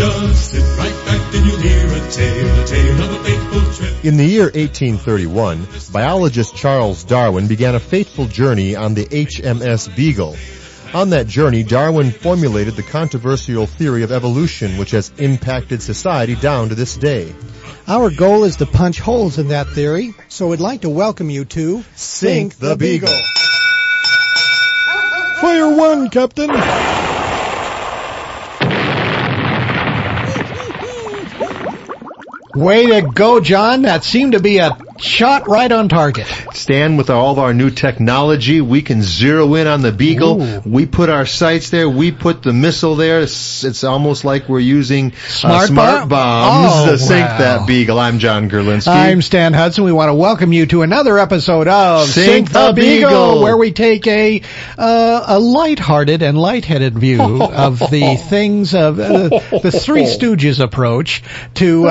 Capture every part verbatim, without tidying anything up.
Just sit right back and you'll hear a tale, a tale of a fateful trip. In the year eighteen thirty-one, biologist Charles Darwin began a fateful journey on the H M S Beagle. On that journey, Darwin formulated the controversial theory of evolution, which has impacted society down to this day. Our goal is to punch holes in that theory, so we'd like to welcome you to Sink the Beagle. Fire one, Captain. Way to go, John. That seemed to be a shot right on target. Stan, with all of our new technology, we can zero in on the Beagle. Ooh. We put our sights there. We put the missile there. It's, it's almost like we're using Smart, uh, smart bomb? bombs Oh, to sink wow. that Beagle. I'm John Gerlinski. I'm Stan Hudson. We want to welcome you to another episode of Sink the Beagle, where we take a uh, a lighthearted and lightheaded view of the things of uh, the Three Stooges approach to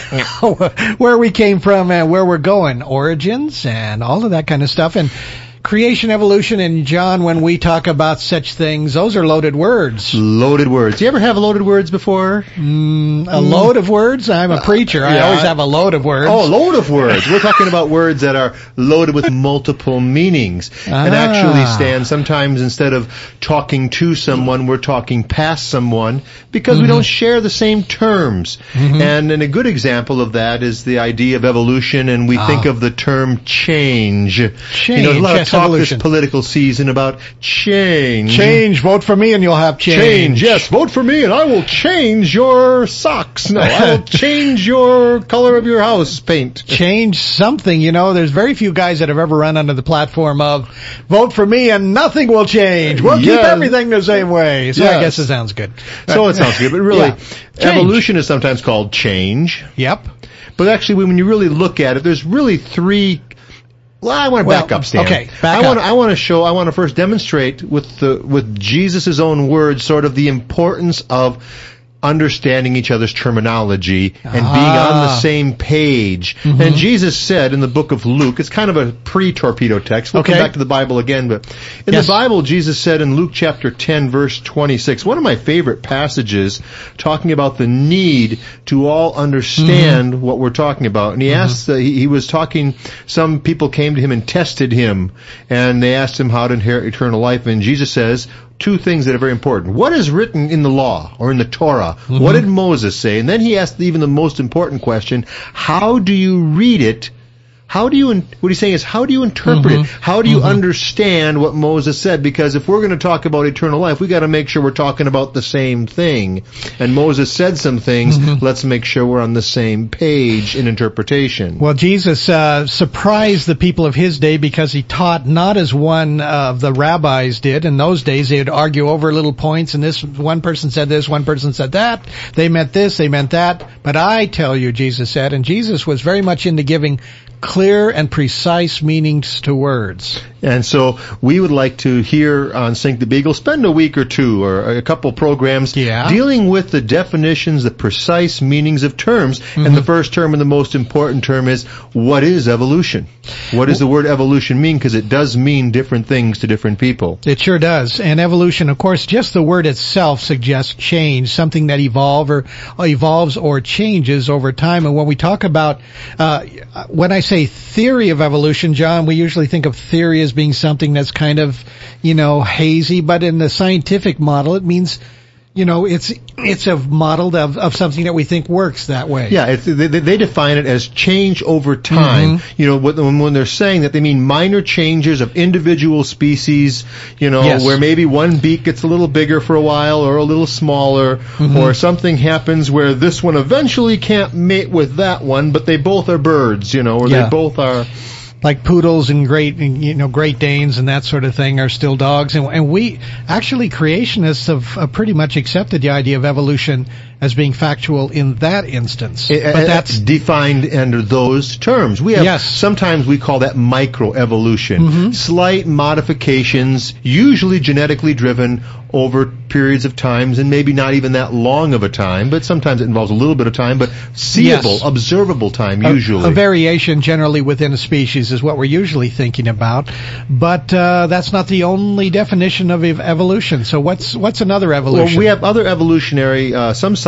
uh, where we came from and where we're going, origins and all of that kind of stuff. And creation, evolution, and John, when we talk about such things, those are loaded words. Loaded words. You ever have loaded words before? Mm, a load of words? I'm a preacher. I yeah. always have a load of words. Oh, a load of words. We're talking about words that are loaded with multiple meanings. Ah. And actually, Stan, sometimes instead of talking to someone, we're talking past someone because mm-hmm. we don't share the same terms. Mm-hmm. And, and a good example of that is the idea of evolution, and we Ah. think of the term change. Change, You know, there's a lot yes, of talk evolution. this political season about change. Change. Vote for me and you'll have change. Change, yes. Vote for me and I will change your socks. No, I will change your color of your house paint. Change something. You know, there's very few guys that have ever run under the platform of vote for me and nothing will change. We'll Yes. keep everything the same way. So I Yes. guess it sounds good. So it sounds good, but really, Yeah. Change. evolution is sometimes called change. Yep. But actually, when you really look at it, there's really three. Well, I want to Well, back up, Stan. okay, back I up. want. I want to show. I want to first demonstrate with the with Jesus' own words, sort of the importance of understanding each other's terminology and being Ah. on the same page. Mm-hmm. And Jesus said in the book of Luke, it's kind of a pre-torpedo text. We'll Okay. come back to the Bible again, but in Yes. the Bible, Jesus said in Luke chapter ten, verse twenty-six, one of my favorite passages, talking about the need to all understand Mm-hmm. what we're talking about. And he Mm-hmm. asked, uh, he, he was talking, some people came to him and tested him, and they asked him how to inherit eternal life. And Jesus says, two things that are very important. What is written in the law or in the Torah? Mm-hmm. What did Moses say? And then he asked even the most important question, how do you read it? How do you, what he's saying is, how do you interpret Mm-hmm. it? How do you Mm-hmm. understand what Moses said? Because if we're going to talk about eternal life, we got to make sure we're talking about the same thing. And Moses said some things, Mm-hmm. let's make sure we're on the same page in interpretation. Well, Jesus uh, surprised the people of his day because he taught not as one of the rabbis did. In those days, they would argue over little points, and this one person said this, one person said that. They meant this, they meant that. But I tell you, Jesus said, and Jesus was very much into giving clear and precise meanings to words. And so we would like to here on Sink the Beagle spend a week or two or a couple programs Yeah. dealing with the definitions, the precise meanings of terms. Mm-hmm. And the first term and the most important term is, what is evolution? What does the word evolution mean? Because it does mean different things to different people. It sure does. And evolution, of course, just the word itself suggests change, something that evolve or evolves or changes over time. And when we talk about, uh, when I say theory of evolution, John, we usually think of theory as being something that's kind of, you know, hazy, but in the scientific model, it means, you know, it's it's a model of, of something that we think works that way. Yeah, it's, they, they define it as change over time. Mm-hmm. You know, when, when they're saying that, they mean minor changes of individual species, you know, Yes. where maybe one beak gets a little bigger for a while or a little smaller, Mm-hmm. or something happens where this one eventually can't mate with that one, but they both are birds, you know, or Yeah. they both are... Like poodles and great, you know, Great Danes and that sort of thing are still dogs. And, and we, actually, creationists have uh, pretty much accepted the idea of evolution as being factual in that instance. But that's defined under those terms. We have, Yes. sometimes we call that microevolution. Mm-hmm. Slight modifications, usually genetically driven over periods of times, and maybe not even that long of a time, but sometimes it involves a little bit of time, but seeable, Yes. observable time A- usually. A, variation generally within a species is what we're usually thinking about. But uh, that's not the only definition of ev- evolution. So what's what's another evolution? Well, we have other evolutionary, uh, some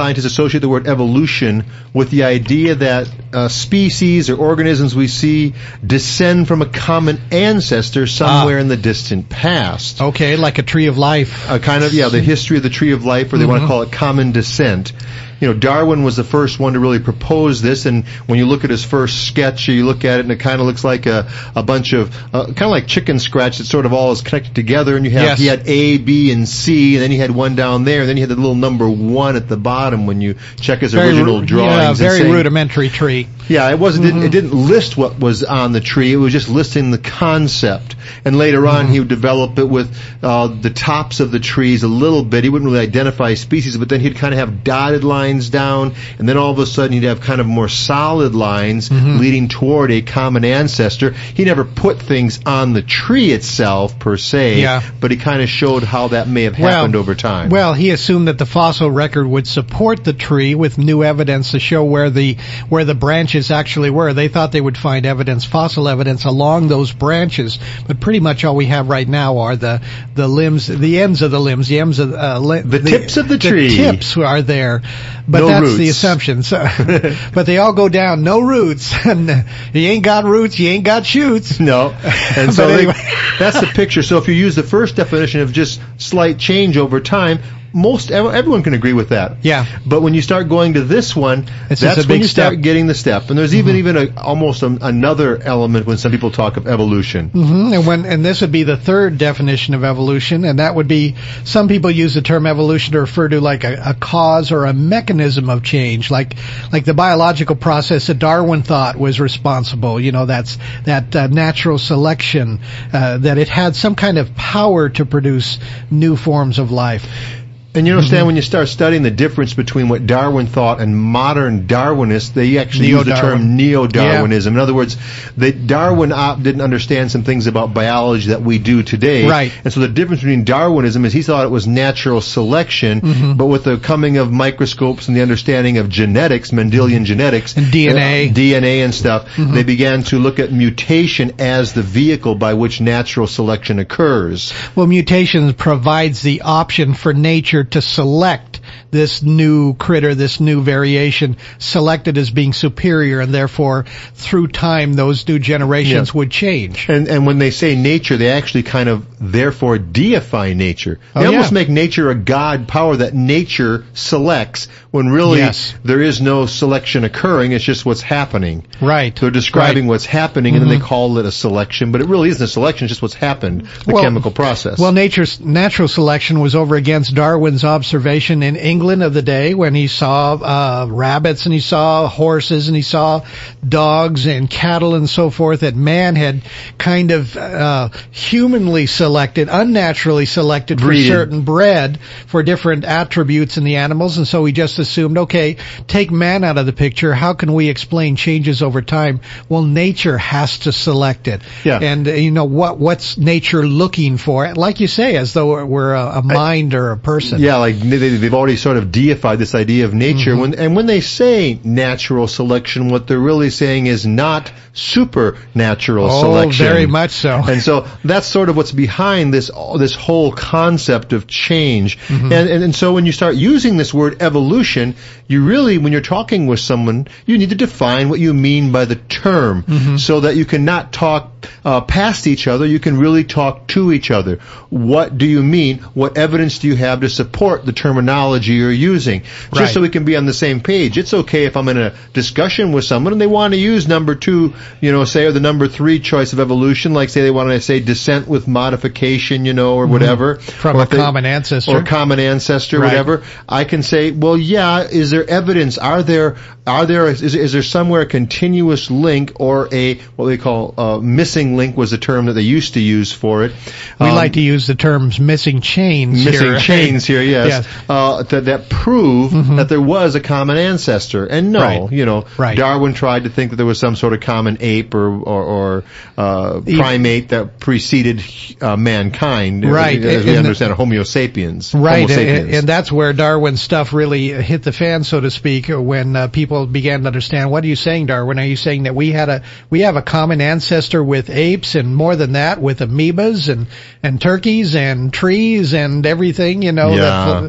scientists associate the word evolution with the idea that uh, species or organisms we see descend from a common ancestor somewhere Ah. in the distant past. Okay, like a tree of life. Uh, kind of, yeah, the history of the tree of life, or they want to call it common descent. You know, Darwin was the first one to really propose this, and when you look at his first sketch, you look at it and it kind of looks like a, a bunch of, uh, kind of like chicken scratch that sort of all is connected together, and you have, Yes. he had A, B, and C, and then you had one down there, and then you had the little number one at the bottom when you check his Very original ru- drawings. Yeah, and very saying- rudimentary tree. yeah, it wasn't. It, it didn't list what was on the tree. It was just listing the concept. And later on, he would develop it with uh, the tops of the trees a little bit. He wouldn't really identify species, but then he'd kind of have dotted lines down, and then all of a sudden he'd have kind of more solid lines leading toward a common ancestor. He never put things on the tree itself per se, Yeah. but he kind of showed how that may have happened over time. Well, he assumed that the fossil record would support the tree with new evidence to show where the where the branches actually were. They thought they would find evidence, fossil evidence, along those branches, but pretty much all we have right now are the the limbs, the ends of the limbs, the ends of uh, li- The tips of the tree. The tips are there, but No that's roots. the assumption. So, but they all go down, no roots, and you ain't got roots, you ain't got shoots. No. And so But they- anyway. that's the picture. So if you use the first definition of just slight change over time, most ev- everyone can agree with that. Yeah. But when you start going to this one, It's just that's a when big you start step. getting the step. And there's even even a, almost a, another element when some people talk of evolution. hmm And when and this would be the third definition of evolution, and that would be, some people use the term evolution to refer to like a, a cause or a mechanism of change, like like the biological process that Darwin thought was responsible. You know, that's that uh, natural selection, uh, that it had some kind of power to produce new forms of life. And you understand when you start studying the difference between what Darwin thought and modern Darwinists, they actually use the term Neo-Darwin. neo-Darwinism. In other words, they, Darwin op- didn't understand some things about biology that we do today. Right. And so the difference between Darwinism is he thought it was natural selection, Mm-hmm. but with the coming of microscopes and the understanding of genetics, Mendelian genetics, And D N A. uh, D N A and stuff, they began to look at mutation as the vehicle by which natural selection occurs. Well, mutation provides the option for nature to select this new critter, this new variation, selected as being superior, and therefore, through time, those new generations Yeah. would change. And and when they say nature, they actually kind of therefore deify nature. They Oh, almost yeah. make nature a god power that nature selects when really Yes. there is no selection occurring. It's just what's happening. Right. They're describing Right. what's happening, and then they call it a selection, but it really isn't a selection. It's just what's happened, the Well- chemical process. Well, nature's natural selection was over against Darwin's observation in England of the day when he saw uh, rabbits and he saw horses and he saw dogs and cattle and so forth, that man had kind of uh, humanly selected, unnaturally selected for Breeded. certain bred for different attributes in the animals, and so he just assumed, okay, take man out of the picture. How can we explain changes over time? Well, nature has to select it. Yeah. And uh, you know what? What's nature looking for? Like you say, as though we're a, a mind or a person. Yeah, like they, they've already sort of deified this idea of nature. When and when they say natural selection, what they're really saying is not supernatural Oh, selection. very much so. And so that's sort of what's behind this this whole concept of change. Mm-hmm. And, and and so when you start using this word evolution, you really, when you're talking with someone, you need to define what you mean by the term, Mm-hmm. so that you can not talk uh, past each other. You can really talk to each other. What do you mean? What evidence do you have to support the terminology you're using? Just Right. so we can be on the same page. It's okay if I'm in a discussion with someone and they want to use number two, you know, say, or the number three choice of evolution, like say they want to say descent with modification, you know, or whatever. From Or a if they- common ancestor. Or common ancestor, Right. whatever. I can say, well, yeah, is there evidence? Are there, are there, is, is there somewhere a continuous link or a, what they call, uh, missing link was the term that they used to use for it. We Um, like to use the terms missing chains missing here. chains here, yes, Yes. Uh, that, that prove that there was a common ancestor. And no, Right. you know, Right. Darwin tried to think that there was some sort of common ape or or, or uh, Even- primate that preceded uh, mankind, Right. As we And- understand, Homo sapiens. Right, Homo and, sapiens. and that's where Darwin's stuff really hit the fan, so to speak, when uh, people began to understand, what are you saying, Darwin? Are you saying that we had a we have a common ancestor with apes, and more than that, with amoebas and and turkeys and trees and everything? You know, Yeah. that,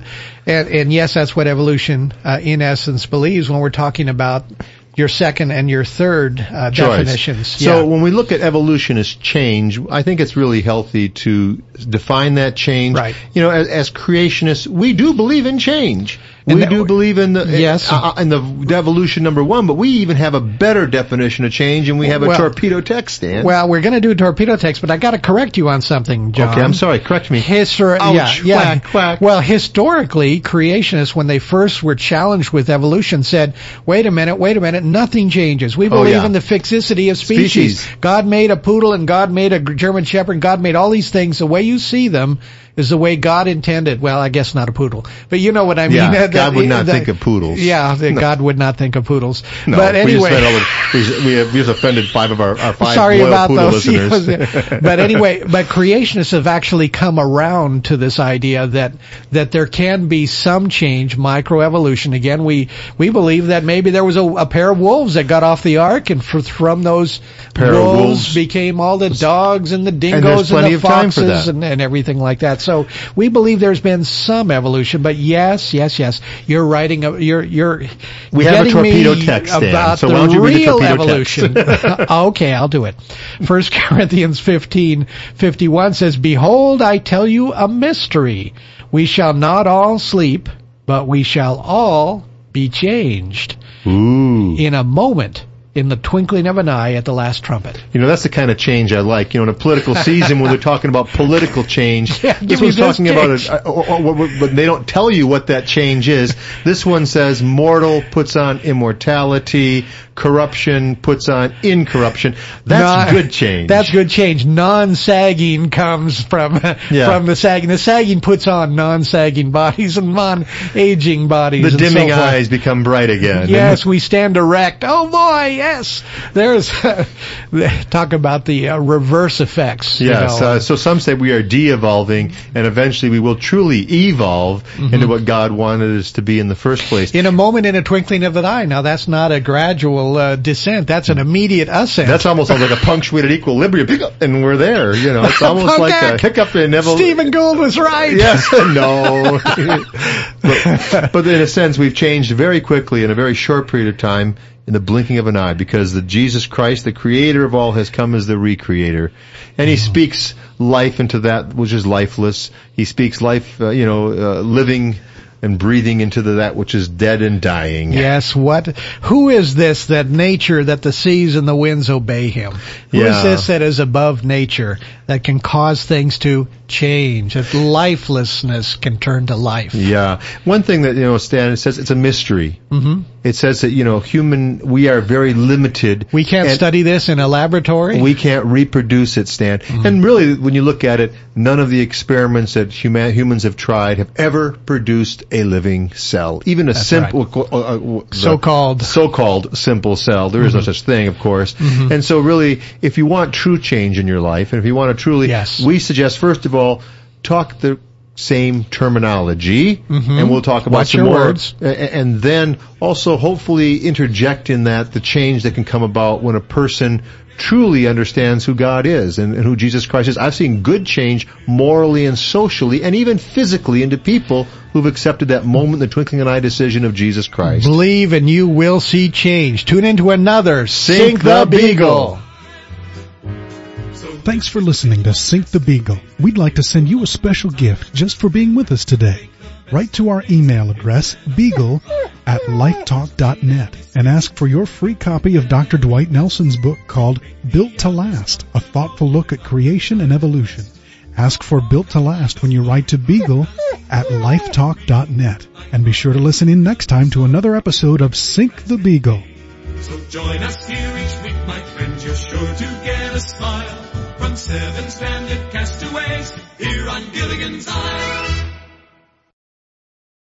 And, and yes, that's what evolution, uh, in essence believes when we're talking about your second and your third uh, definitions. So yeah. when we look at evolution as change, I think it's really healthy to define that change. Right. You know, as, as creationists, we do believe in change. And we that, do believe in the yes. uh, in the evolution number one, but we even have a better definition of change, and we have a well, torpedo text, Dan. Well, we're going to do a torpedo text, but I got to correct you on something, John. Okay, I'm sorry. Correct me. Histor- Ouch, yeah, yeah. quack, quack. Well, historically, creationists, when they first were challenged with evolution, said, "Wait a minute, wait a minute, nothing changes. We believe oh, yeah. in the fixicity of species. Species. God made a poodle, and God made a German Shepherd, and God made all these things. The way you see them is the way God intended." Well, I guess not a poodle, but you know what I mean. Yeah, The- God would not the- think of poodles. Yeah, the No. God would not think of poodles. No, but we just, anyway. spent all the, we, we, have, we just offended five of our, our five Sorry loyal about poodle those. listeners. But anyway, but creationists have actually come around to this idea that that there can be some change, microevolution. Again, we we believe that maybe there was a, a pair of wolves that got off the ark, and for, from those Pair of wolves, wolves. became all the dogs and the dingoes there's plenty the of time for foxes that. and, and everything like that. So we believe there's been some evolution. But yes, yes, yes, you're writing. A, you're you're We have a getting torpedo me text, Dan, about so the why don't you read the real torpedo evolution. text? Okay, I'll do it. First Corinthians fifteen fifty-one says, "Behold, I tell you a mystery. We shall not all sleep, but we shall all be changed Ooh. in a moment, in the twinkling of an eye at the last trumpet." You know, that's the kind of change I like. You know, in a political season when they're talking about political change, Yeah, this give me one's this talking change. about it, uh, or, or, or, but they don't tell you what that change is. This one says mortal puts on immortality, corruption puts on incorruption. That's Non- good change. That's good change. Non-sagging comes from Yeah. from the sagging. The sagging puts on non-sagging bodies and non-aging bodies. The and dimming so forth. eyes become bright again. Yes, we stand erect. Oh boy, yes. There's talk about the uh, reverse effects. you Yes, know. uh, so some say we are de-evolving, and eventually we will truly evolve Mm-hmm. into what God wanted us to be in the first place. In a moment, in a twinkling of an eye. Now, that's not a gradual uh, descent. That's an immediate ascent. That's almost like a punctuated equilibrium, and we're there. You know, it's almost like a hiccup in evolution. Stephen Gould was right. Yes, no. but, but in a sense, we've changed very quickly in a very short period of time, in the blinking of an eye, because the Jesus Christ, the creator of all, has come as the recreator. And he speaks life into that which is lifeless. He speaks life, uh, you know, uh, living and breathing into the, that which is dead and dying. Yes, what? Who is this that nature, that the seas and the winds obey him? Who is Yeah. this that is above nature, that can cause things to change, that lifelessness can turn to life? Yeah. One thing that, you know, Stan, it says it's a mystery. Mm-hmm. It says that, you know, human, we are very limited. We can't and study this in a laboratory? We can't reproduce it, Stan. Mm-hmm. And really, when you look at it, none of the experiments that human, humans have tried have ever produced a living cell. Even a That's simple, uh, uh, So-called. so-called simple cell. There is Mm-hmm. no such thing, of course. Mm-hmm. And so really, if you want true change in your life, and if you want to truly, Yes. we suggest, first of all, talk the same terminology, Mm-hmm. and we'll talk about Watch some your more. words. A- And then also hopefully interject in that the change that can come about when a person truly understands who God is and, and who Jesus Christ is. I've seen good change morally and socially and even physically into people who've accepted that moment, the twinkling of an eye decision of Jesus Christ. Believe and you will see change. Tune into another Sink Sink the the Beagle. Thanks for listening to Sink the Beagle. We'd like to send you a special gift just for being with us today. Write to our email address, beagle at lifetalk dot net, and ask for your free copy of Doctor Dwight Nelson's book called Built to Last, a thoughtful look at creation and evolution. Ask for Built to Last when you write to beagle at lifetalk dot net. And be sure to listen in next time to another episode of Sink the Beagle. So join us here each week, my friends, you're sure to get a smile from seven stranded castaways here on Gilligan's Isle.